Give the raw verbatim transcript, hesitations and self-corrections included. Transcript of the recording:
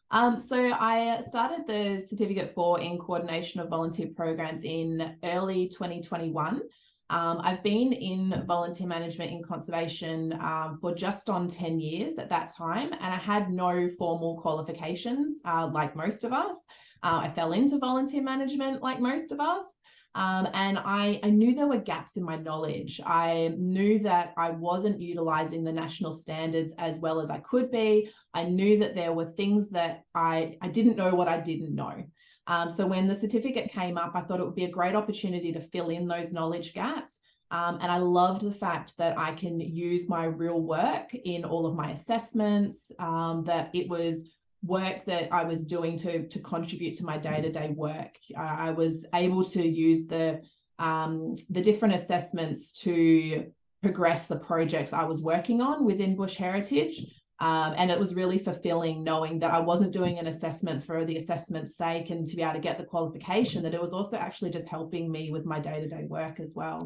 Um, so I started the Certificate four in Coordination of Volunteer Programs in early twenty twenty-one. Um, I've been in volunteer management in conservation um, for just on ten years at that time, and I had no formal qualifications uh, like most of us. Uh, I fell into volunteer management like most of us. Um, and I, I knew there were gaps in my knowledge. I knew that I wasn't utilizing the national standards as well as I could be. I knew that there were things that I, I didn't know what I didn't know. Um, so when the certificate came up, I thought it would be a great opportunity to fill in those knowledge gaps. Um, and I loved the fact that I can use my real work in all of my assessments, um, that it was work that I was doing to, to contribute to my day-to-day work. Uh, I was able to use the, um, the different assessments to progress the projects I was working on within Bush Heritage. Um, and it was really fulfilling knowing that I wasn't doing an assessment for the assessment's sake and to be able to get the qualification, that it was also actually just helping me with my day-to-day work as well.